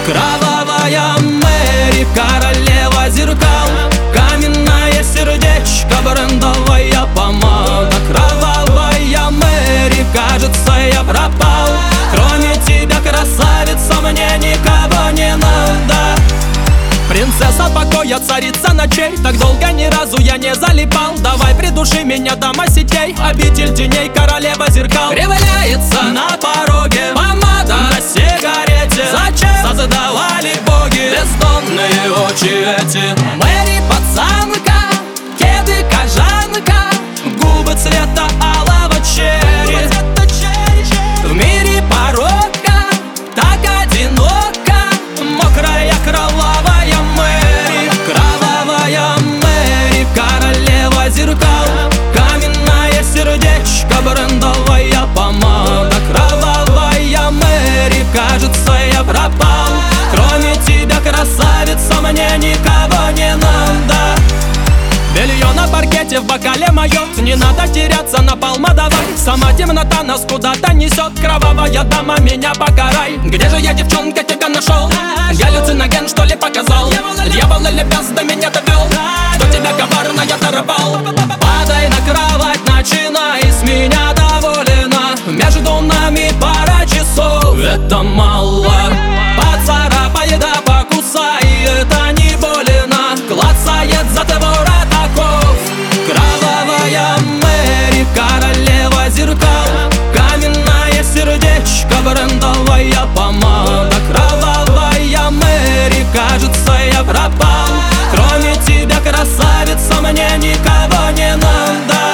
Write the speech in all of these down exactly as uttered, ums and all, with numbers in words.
Кровавая Мэри, королева зеркал, каменное сердечко, брендовая помада. Кровавая Мэри, кажется, я пропал. Кроме тебя, красавица, мне никого не надо. Принцесса покоя, царица ночей, так долго ни разу я не залипал. Давай придуши меня, дома сетей, обитель теней, королева зеркал. Кривляется на пороге помада на сигарете. Зачем создавали боги бездонные очи эти? Мэри пацанка, кеды кожанка, губы цвета алого черри. В мире порока так одиноко, мокрая кровавая Мэри. Кровавая Мэри, королева зеркал, каменное сердечко, брендовая помада. Кровавая Мэри, кажется, я пропал. Кроме тебя, красавица, мне никого не надо. Белье на паркете в бокале моё, не надо теряться, напал давай. Сама темнота нас куда-то несет, кровавая дама, меня покарай. Где же я, девчонка, тебя нашел? Галлюциноген, что ли, показал? Дьявол или бес до меня довел? Кто тебя коварно, я торопал? Падай на кровать, начинай, с меня доволена. Между нами пара часов, это мало. Поцарапай да покусай, это не больно. Клацает затвор атаков. Кровавая Мэри, королева зеркал, каменное сердечко, брендовая помада. Кровавая Мэри, кажется, я пропал. Кроме тебя, красавица, мне никого не надо.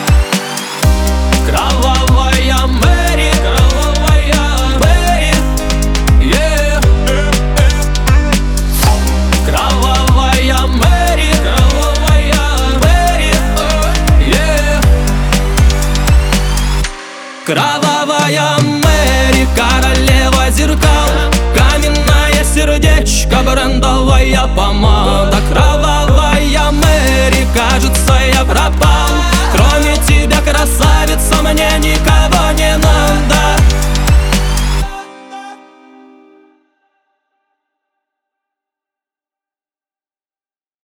Кровавая Мэри, кровавая Мэри, yeah. Кровавая Мэри, кровавая Мэри, yeah. Кровавая Мэри, королева зеркал, каменное сердечко, брендовая помада. Кровавая Мэри, кажется, я пропал.